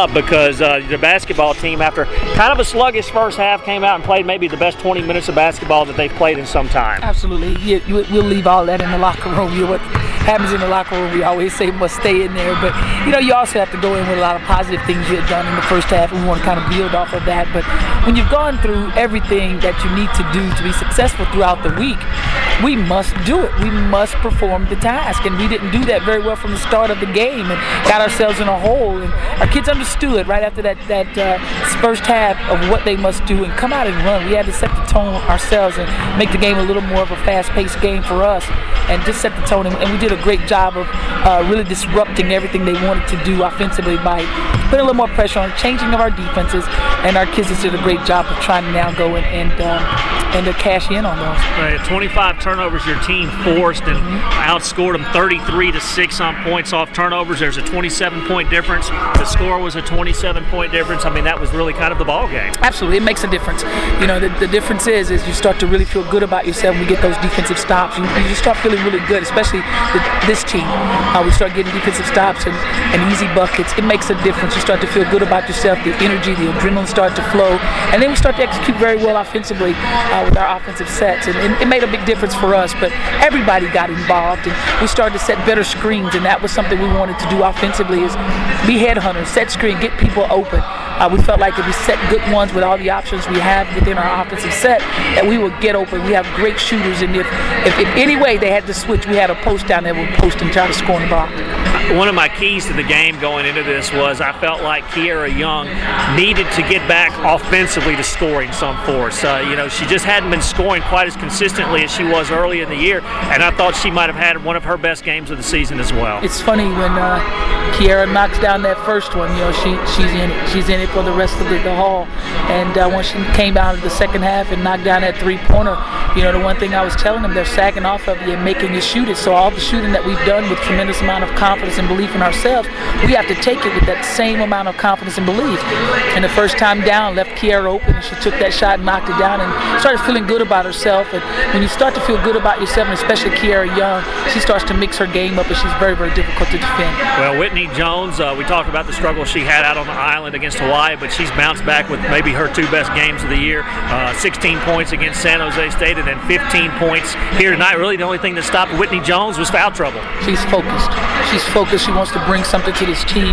up because the basketball team, after kind of a sluggish first half, came out and played maybe the best 20 minutes of basketball that they've played in some time. Absolutely. We'll leave all that in the locker room. What happens in the locker room, we always say must stay in there. But, you also have to go in with a lot of positive things you had done in the first half, and we want to kind of build off of that. But when you've gone through everything that you need to do to be successful throughout the week, we must do it. We must perform the task. And we didn't do that very well from the start of the game and got ourselves in a hole. And our kids understood right after that first half of what they must do and come out and run. We had to set the tone ourselves and make the game a little more of a fast-paced game for us and just set the tone. And we did a great job of really disrupting everything they wanted to do offensively by putting a little more pressure on changing of our defenses. And our kids just did a great job of trying to now go and to cash in on those. Right, 25 turnovers your team forced and outscored them 33-6 on points off turnovers. There's a 27-point difference. The score was a 27-point difference. I mean, that was really kind of the ball game. Absolutely, it makes a difference. The difference is you start to really feel good about yourself when you get those defensive stops. You just start feeling really good, especially this team. We start getting defensive stops and easy buckets. It makes a difference. You start to feel good about yourself. The energy, the adrenaline start to flow, and then we start to execute very well offensively with our offensive sets. And it made a big difference for us, but everybody got involved, and we started to set better screens, and that was something we wanted to do offensively, is be headhunters, set screen, get people open. We felt like if we set good ones with all the options we have within our offensive set, that we would get open. We have great shooters, and if any way they had to switch, we had a post down there, we'd post and try to score in the box. One of my keys to the game going into this was I felt like Kiera Young needed to get back offensively to scoring some force. She just hadn't been scoring quite as consistently as she was early in the year, and I thought she might have had one of her best games of the season as well. It's funny when Kiera knocks down that first one, she's in it for the rest of the haul. And when she came out of the second half and knocked down that three-pointer, the one thing I was telling them, they're sagging off of you and making you shoot it. So all the shooting that we've done with tremendous amount of confidence and belief in ourselves, we have to take it with that same amount of confidence and belief. And the first time down, left Kiera open, and she took that shot and knocked it down and started feeling good about herself. And when you start to feel good about yourself, and especially Kiera Young, she starts to mix her game up, and she's very, very difficult to defend. Well, Whitney Jones, we talked about the struggle she had out on the island against Hawaii, but she's bounced back with maybe her two best games of the year. 16 points against San Jose State and then 15 points here tonight. Really the only thing that stopped Whitney Jones was foul trouble. She's focused. She wants to bring something to this team,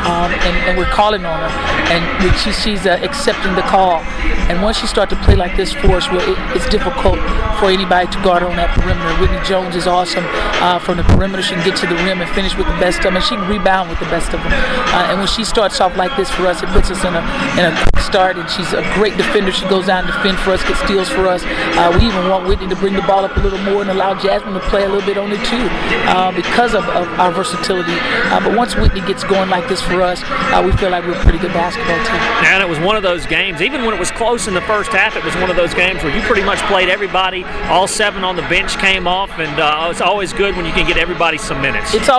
and we're calling on her, and she's accepting the call. And once she starts to play like this for us, it's difficult for anybody to guard on that perimeter. Whitney Jones is awesome from the perimeter. She can get to the rim and finish with the best of them, and she can rebound with the best of them. And when she starts off like this for us, it puts us in a quick start, and she's a great defender. She goes out and defend for us, gets steals for us. We even want Whitney to bring the ball up a little more and allow Jasmine to play a little bit on it too, because of our versatility. But once Whitney gets going like this for us, we feel like we're a pretty good basketball team. And it was one of those games, even when it was close in the first half, it was one of those games where you pretty much played everybody. All 7 on the bench came off, and it's always good when you can get everybody some minutes. It's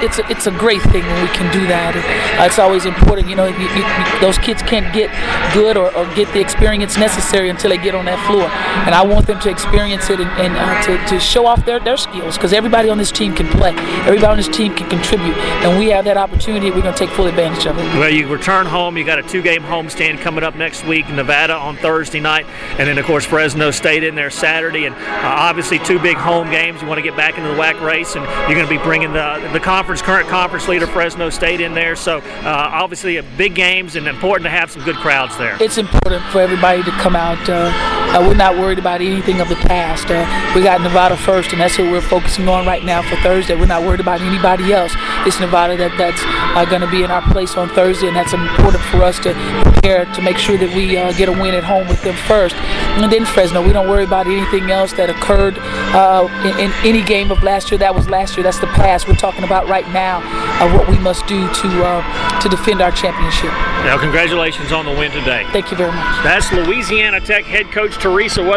a great thing when we can do that. It's always important. Those kids can't get good or get the experience necessary until they get on that floor. And I want them to experience it and to show off their skills, because everybody on this team can play. Everybody on this team can contribute. And we have that opportunity. We're going to take full advantage of it. Well, you return home. You got a 2-game homestand coming up next week. Nevada on Thursday night, and then, of course, Fresno State in there Saturday. And obviously 2 big home games. You want to get back into the WAC race, and you're going to be bringing the current conference leader Fresno State in there. So obviously big games, and important to have some good crowds there. It's important for everybody to come out. We're not worried about anything of the past. We got Nevada first, and that's what we're focusing on right now for Thursday. We're not worried about anybody else. It's Nevada that's going to be in our place on Thursday, and that's important for us to prepare to make sure that we get a win at home with them first. And then Fresno, we don't worry about anything else that occurred in any game of last year. That was last year. That's the past. We're talking about right now what we must do to defend our championship. Now, congratulations on the win today. Thank you very much. That's Louisiana Tech head coach Teresa